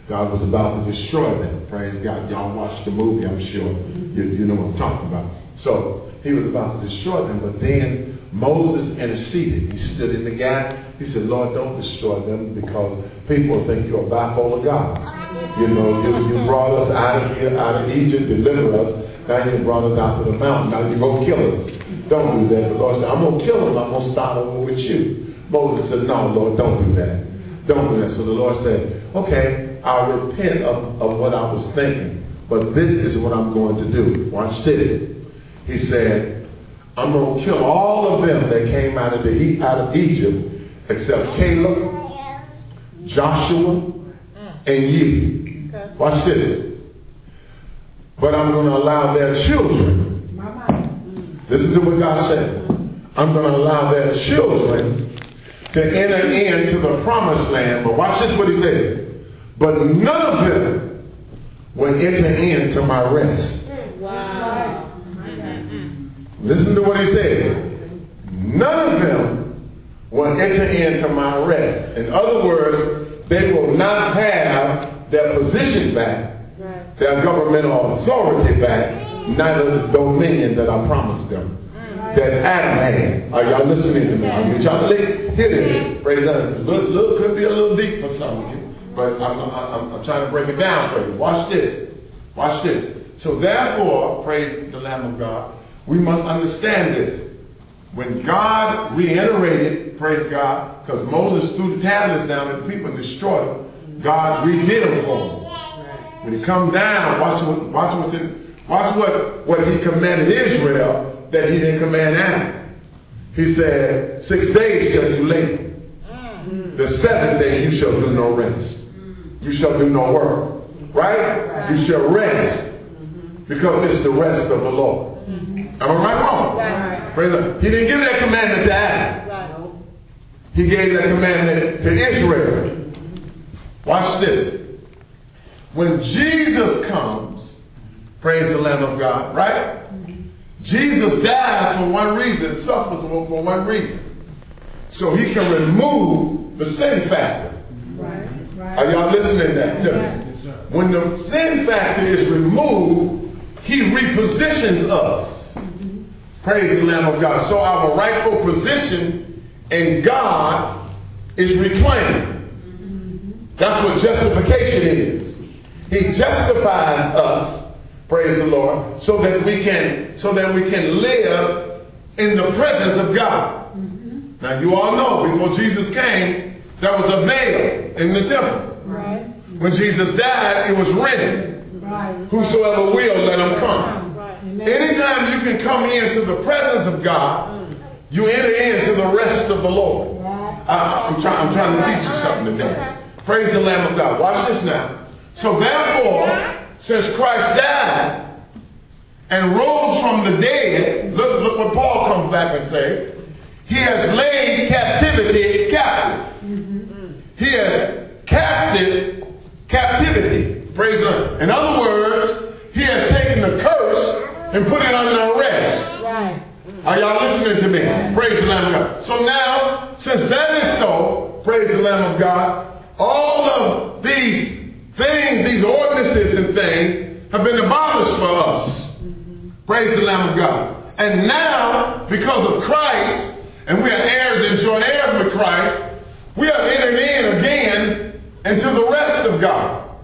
God was about to destroy them. Praise God. Y'all watched the movie, I'm sure. You know what I'm talking about. So he was about to destroy them, but then Moses interceded. He stood in the gap. He said, Lord, don't destroy them because people think you're a bipolar God. You know, you brought us out of here, out of Egypt, delivered us. Now you brought us out to the mountain. Now you're going to kill us. Don't do that. The Lord said, I'm going to kill them. I'm going to start over with you. Moses said, no, Lord, don't do that. Don't do that. So the Lord said, okay, I'll repent of what I was thinking, but this is what I'm going to do. Watch this. He said, I'm going to kill all of them that came out of Egypt except Caleb, Joshua, and you. Watch this. But I'm going to allow their children. Listen to what God said. I'm going to allow their children to enter into the promised land. But watch this what he said. But none of them will enter into my rest. Wow. Listen to what he said. None of them will enter into my rest. In other words, they will not have their position back, their governmental authority back, neither the dominion that I promised them. That Adam had. Are y'all listening to me? Are you trying to hear this? Praise God. Little could be a little deep for some of you, but I'm trying to break it down for you. Watch this. Watch this. So therefore, praise the Lamb of God, we must understand this. When God reiterated, praise God, because Moses threw the tablets down and the people destroyed them, God redid them for them. When he come down, watch what he commanded Israel that he didn't command Adam. He said, 6 days shall you labor. The 7th day you shall do no rest. You shall do no work. Right? You shall rest. Because it's the rest of the Lord. Am I right or wrong? Praise God. He didn't give that commandment to Adam. He gave that commandment to Israel. Watch this. When Jesus comes, praise the Lamb of God, right? Jesus died for one reason, suffered for one reason. So he can remove the sin factor. Are y'all listening to that? Yes. When the sin factor is removed, he repositions us. Praise the Lamb of God. So our rightful position in God is reclaimed. That's what justification is. He justifies us, praise the Lord, so that we can live in the presence of God. Now you all know before Jesus came, there was a veil in the temple. Right. When Jesus died, it was rent. Right. Whosoever will, let him come. Right. Anytime you can come into the presence of God, you enter into the rest of the Lord. Right. I'm trying to teach you something today. Praise the Lamb of God. Watch this now. So therefore, since Christ died and rose from the dead, look what Paul comes back and says. He has laid captivity captive. He has captive captivity. Praise God. In other words, he has taken the curse and put it under arrest. Right. Are y'all listening to me? Praise the Lamb of God. So now, since that is so, praise the Lamb of God, all of these things, these ordinances and things have been abolished for us. Praise the Lamb of God. And now, because of Christ, and we are heirs and joint heirs with Christ, we have entered in again into the rest of God.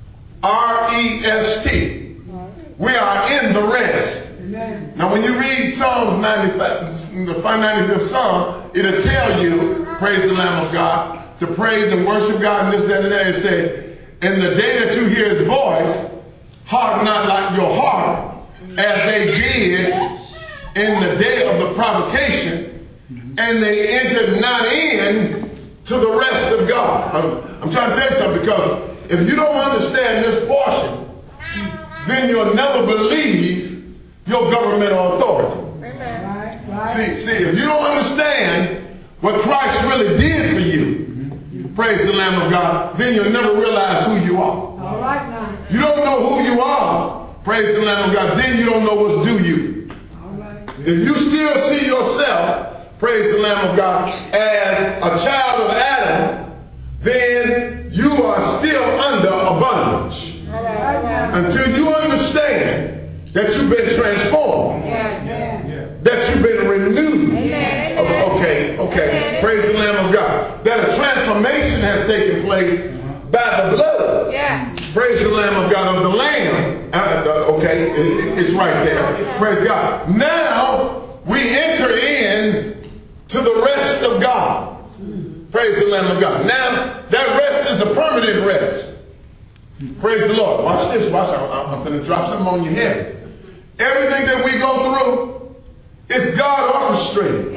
R-E-S-T. We are in the rest. Amen. Now when you read Psalms 95, the 595th Psalm, it'll tell you, praise the Lamb of God, to praise and worship God and this, that, and that. It says, in the day that you hear his voice, harden not like your heart, as they did in the day of the provocation, and they entered not in to the rest of God. I'm trying to tell you something, because if you don't understand this portion, then you'll never believe your governmental authority. See, if you don't understand what Christ really did for you, praise the Lamb of God, then you'll never realize who you are. All right, now. You don't know who you are, praise the Lamb of God, then you don't know what's due you. All right. If you still see yourself, praise the Lamb of God, as a child of Adam, then you are still under a bondage. Until you understand that you've been transformed, that you've been renewed. Okay, praise the Lamb of God. That a transformation has taken place by the blood. Praise the Lamb of God, of the Lamb. It's right there. Praise God. Now we enter in to the rest of God. Praise the Lamb of God. Now that rest is a permanent rest. Praise the Lord. Watch this. I'm going to drop something on your head. Everything that we go through is God orchestrated.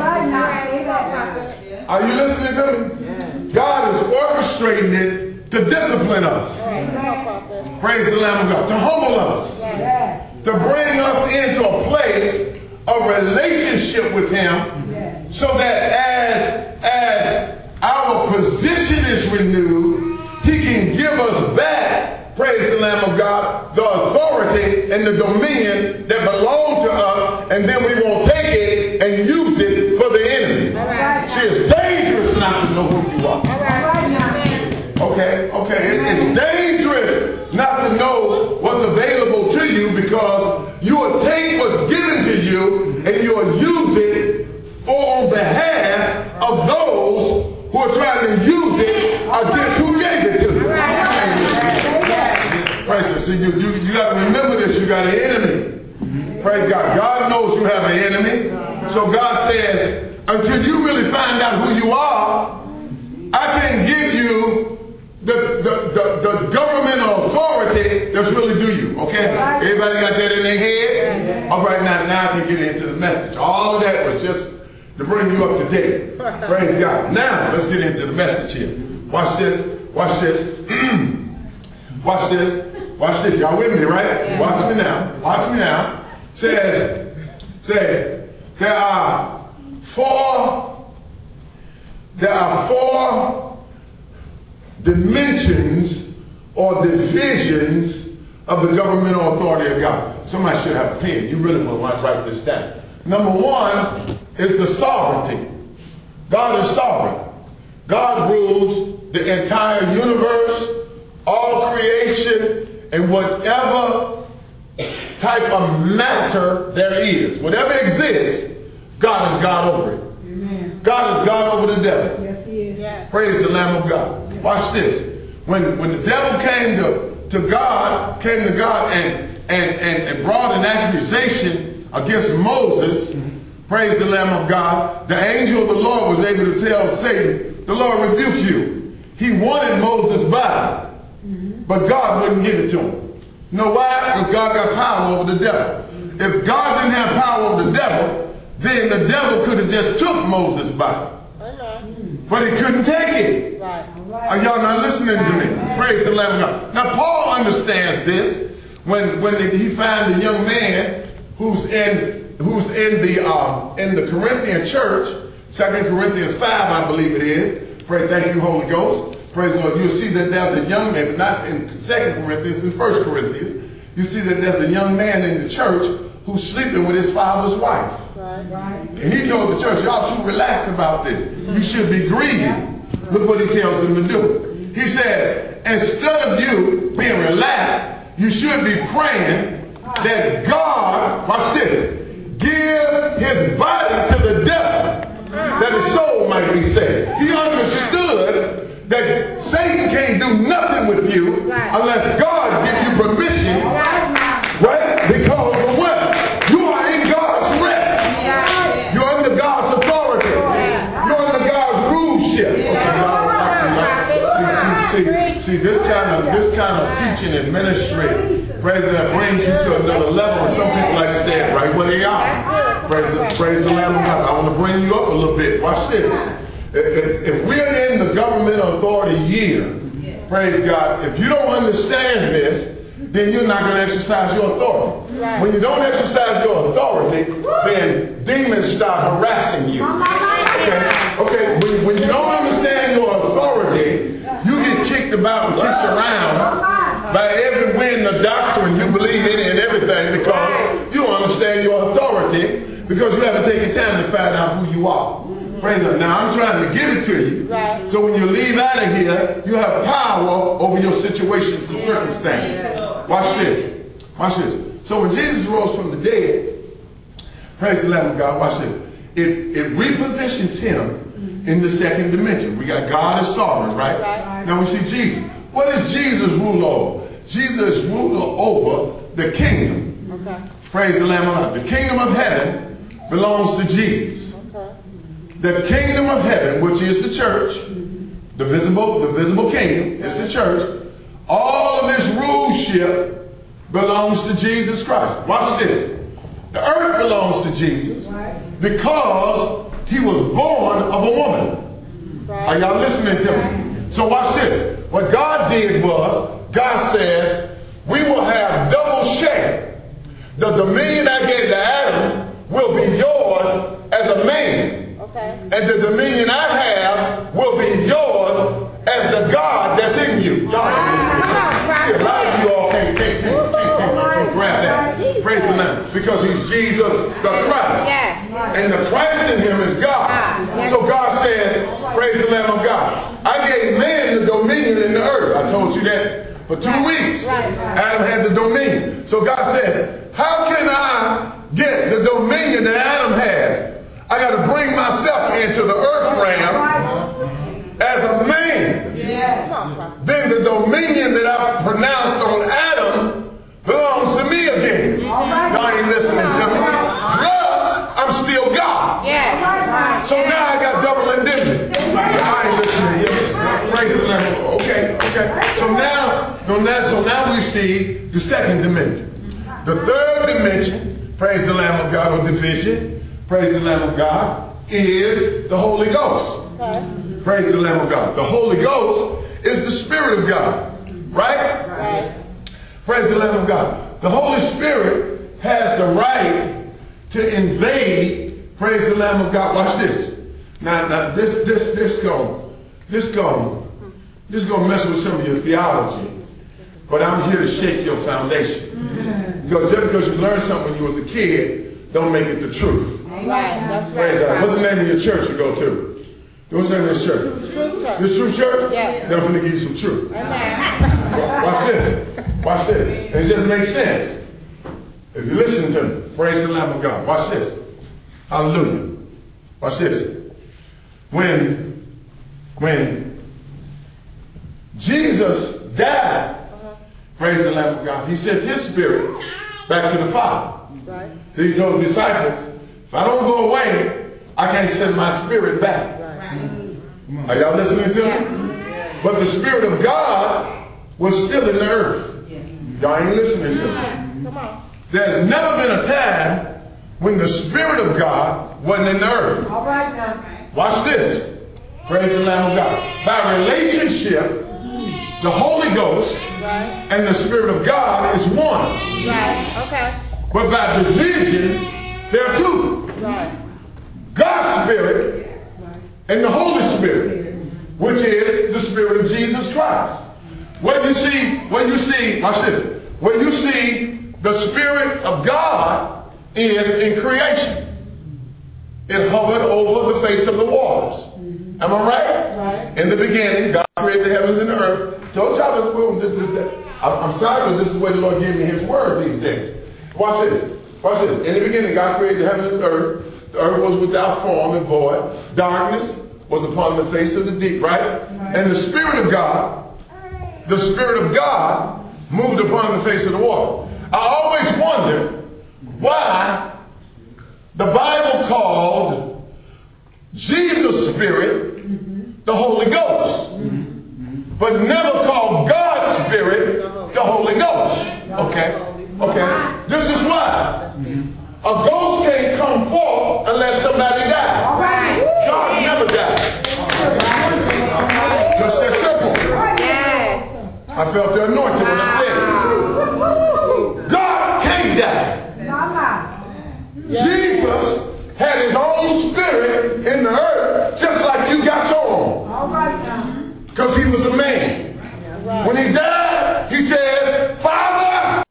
Are you listening to me? God is orchestrating it to discipline us. Praise the Lamb of God. To humble us. To bring us into a place of relationship with Him, so that as our position is renewed, He can give us back, praise the Lamb of God, the authority and the dominion that belong to us, and then we won't take it and use it for the enemy. See, it's dangerous not to know who you are. It's dangerous not to know what's available to you, because you will take what's given to you and you will use it on behalf of those who are trying to use it against who gave it to you. Praise God. You got to remember this. You got an enemy. Praise God. God knows you have an enemy. So God says, until you really find out who you are, I can't give you the governmental authority that's really due you. Okay? Everybody got that in their head? All right, now I can get into the message. All of that was just to bring you up to date. Praise God. Now, let's get into the message here. Watch this. Watch this. Watch this. Watch this. Y'all with me, right? Watch me now. Watch me now. Says, there are four dimensions or divisions of the governmental authority of God. Somebody should have a pen. You really want to write this down. Number one is the sovereignty. God is sovereign. God rules the entire universe, all creation, and whatever type of matter there is. Whatever exists, God is God over it. Amen. God is God over the devil. Yes, He is. Yes. Praise the Lamb of God. Yes. Watch this. When the devil came to God and brought an accusation against Moses, praise the Lamb of God, the angel of the Lord was able to tell Satan, the Lord rebuke you. He wanted Moses' body, but God wouldn't give it to him. You know why? Because God got power over the devil. If God didn't have power over the devil, then the devil could have just took Moses' body. But he couldn't take it. Are y'all not listening to me? Praise the Lamb of God. Now Paul understands this when he finds a young man who's in the Corinthian church, 2 Corinthians 5, I believe it is. Pray, thank you, Holy Ghost. Praise the Lord. You'll see that there's a young man, but not in 2 Corinthians, in 1 Corinthians. You see that there's a young man in the church who's sleeping with his father's wife. Right. And he told the church, y'all too relaxed about this. You should be grieving. Look what he tells them to do. He said, instead of you being relaxed, you should be praying that God, watch this, give his body to the devil, that his soul might be saved. He understood that Satan can't do nothing with you unless God gives you permission, right? Because of what? You are in God's rest. You're under God's authority. You're under God's ruleship. See, this kind of teaching and ministry, praise God, brings you to another level. And some people like to say it right where they are. Praise the Lamb of God. I want to bring you up a little bit. Watch this. If we're in the governmental authority year, praise God, if you don't understand this, then you're not going to exercise your authority. When you don't exercise your authority, then demons start harassing you. Okay. When you don't understand your authority, you get kicked about and kicked around by every wind of doctrine you believe in and everything, because you don't understand your authority, because you haven't taken time to find out who you are. Praise God. Now, I'm trying to give it to you. Right. So when you leave out of here, you have power over your situations and circumstances. Watch this. Watch this. So when Jesus rose from the dead, praise the Lamb of God, watch this. It repositions him in the second dimension. We got God as sovereign, right? Now we see Jesus. What does Jesus rule over? Jesus is ruler over the kingdom. Okay. Praise the Lamb of God. The kingdom of heaven belongs to Jesus. Okay. The kingdom of heaven, which is the church, the visible kingdom, is the church. All of this ruleship belongs to Jesus Christ. Watch this. The earth belongs to Jesus because he was born of a woman. Are y'all listening to me? So watch this. What God did was, God said, we will have double share. The dominion I gave to Adam will be yours as a man. Okay. And the dominion I have will be yours as the God that's in you. Y'all, a lot of you all can't grab that. Praise the Lord. Because he's Jesus the Christ. Yes. And the Christ in him is God. Yes. So God said, praise the Lamb of God. I gave man the dominion in the earth. I told you that for 2 weeks. Adam had the dominion. So God said, how can I get the dominion that Adam has? I got to bring myself into the earth realm as a man. Yes. Then the dominion that I pronounced on Adam belongs to me again. Y'all ain't listening to me. I'm still God. Yes. So now I got double indemnity. I ain't listening to you. Praise the Lord. Okay. So now we see the second dimension. The third dimension, praise the Lamb of God, or division, praise the Lamb of God, is the Holy Ghost. Okay. Praise the Lamb of God. The Holy Ghost is the Spirit of God. Right? Praise the Lamb of God. The Holy Spirit has the right to invade, praise the Lamb of God. Watch this. Now this gonna mess with some of your theology. But I'm here to shake your foundation. Because just because you learned something when you was a kid, don't make it the truth. Right, that's right. What's the name of your church you go to? What's the name of this church? The True Church? Yes. Then I'm going to give you some truth. Watch this. And it just makes sense. If you listen to me, praise the Lamb of God. Watch this. Hallelujah. Watch this. When Jesus died, praise the Lamb of God, he sent his spirit back to the Father. Right. So he told the disciples, if I don't go away, I can't send my spirit back. Right. Are y'all listening to me? Yeah. But the Spirit of God was still in the earth. Yeah. Y'all ain't listening to me. Come on. There's never been a time when the Spirit of God wasn't in the earth. All right now. Watch this. Praise the Lamb of God. By relationship, the Holy Ghost and the Spirit of God is one. Right. Okay. But by division, there are two. Right. God's Spirit and the Holy Spirit, which is the Spirit of Jesus Christ. When you see, watch this. When you see the Spirit of God is in creation, it hovered over the face of the waters. Am I right? Right. In the beginning, God created the heavens and the earth. So I'm sorry, but this is the way the Lord gave me his word these days. Watch this. Watch this. In the beginning, God created the heavens and the earth. The earth was without form and void. Darkness was upon the face of the deep, right? And the Spirit of God moved upon the face of the water. I always wondered why the Bible called Jesus' Spirit the Holy Ghost, but never called God's Spirit the Holy Ghost. Okay? This is why. A ghost can't come forth unless somebody dies. God never died. Just that simple. I felt the anointing when I said it. God can't die. Jesus had his own spirit in the earth just like you got your own. Because he was a man. When he died, he said, Father.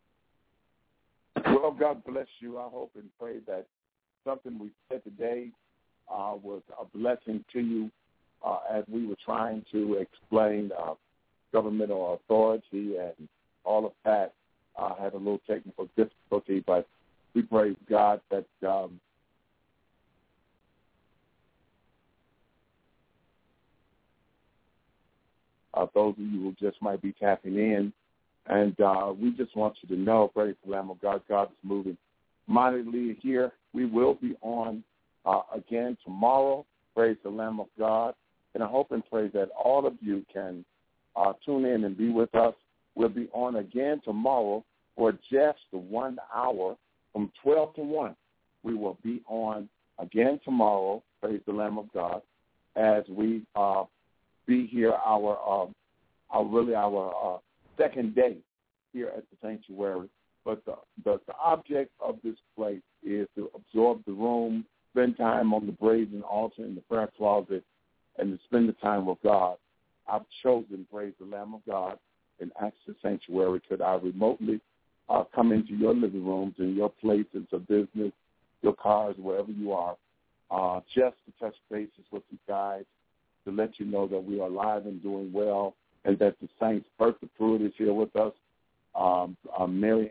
Well, God bless you. I hope and pray that something we said today was a blessing to you as we were trying to explain governmental authority and all of that. Had a little technical difficulty, but we praise God that those of you who just might be tapping in, and we just want you to know, praise the Lamb of God, God is moving mightily here. We will be on again tomorrow, praise the Lamb of God, and I hope and pray that all of you can tune in and be with us. We'll be on again tomorrow for just 1 hour from 12 to 1. We will be on again tomorrow, praise the Lamb of God, as we be here our second day here at the sanctuary. But the object of this place is to absorb the room, spend time on the brazen altar in the prayer closet, and to spend the time with God. I've chosen, praise the Lamb of God, and ask the sanctuary, could I remotely come into your living rooms and your places of business, your cars, wherever you are, just to touch bases with you guys, to let you know that we are alive and doing well, and that the saints, Bertha Pruitt is here with us, Mary.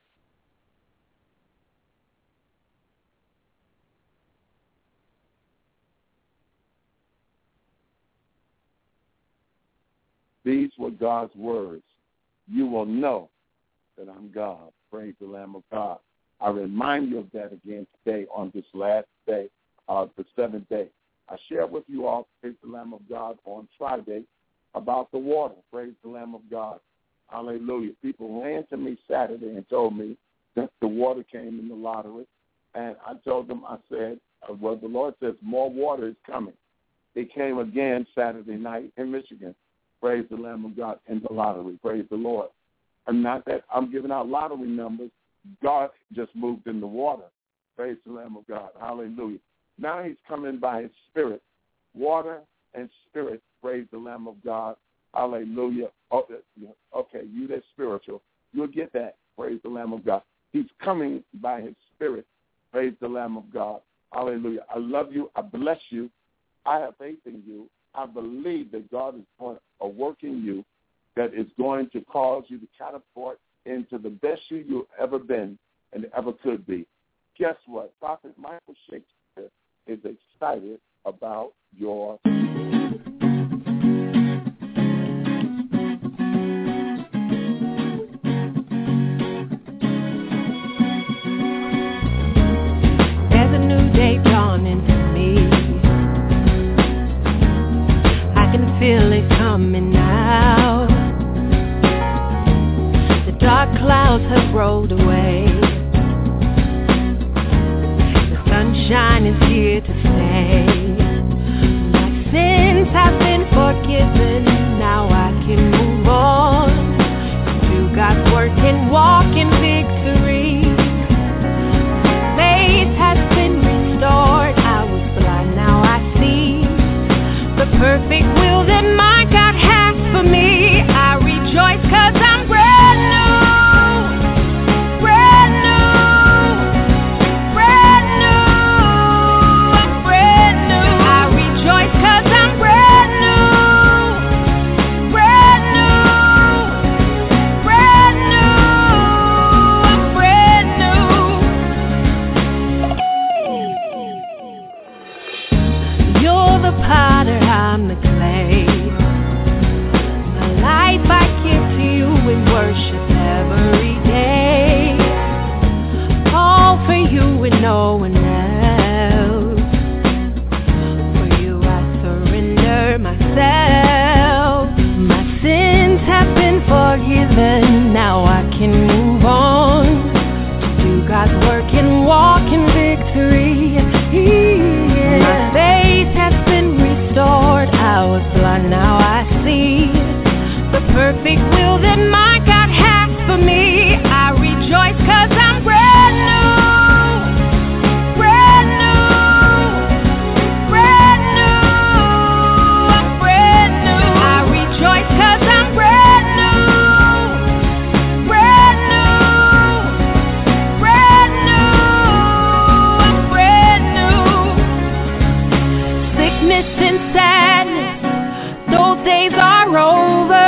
These were God's words. You will know that I'm God. Praise the Lamb of God. I remind you of that again today on this last day, the seventh day. I shared with you all, praise the Lamb of God, on Friday about the water. Praise the Lamb of God. Hallelujah. People ran to me Saturday and told me that the water came in the lottery. And I told them, I said, well, the Lord says more water is coming. It came again Saturday night in Michigan. Praise the Lamb of God in the lottery. Praise the Lord. And not that I'm giving out lottery numbers. God just moved in the water. Praise the Lamb of God. Hallelujah. Now he's coming by his spirit. Water and spirit. Praise the Lamb of God. Hallelujah. Okay, you that's spiritual. You'll get that. Praise the Lamb of God. He's coming by his spirit. Praise the Lamb of God. Hallelujah. I love you. I bless you. I have faith in you. I believe that God is going to work in you that is going to cause you to catapult into the best you've ever been and ever could be. Guess what? Prophet Michael Shakespeare is excited about your There's a new day dawning for me. I can feel it coming now. The dark clouds have rolled away. The sunshine is here to stay. My sins have been forgiven. Now I can move on. Do God's work and walk in victory. Faith has been restored. I was blind, now I see the perfect will that my God has for me. I rejoice 'cause I'm brand new, brand new, brand new. I'm brand rover.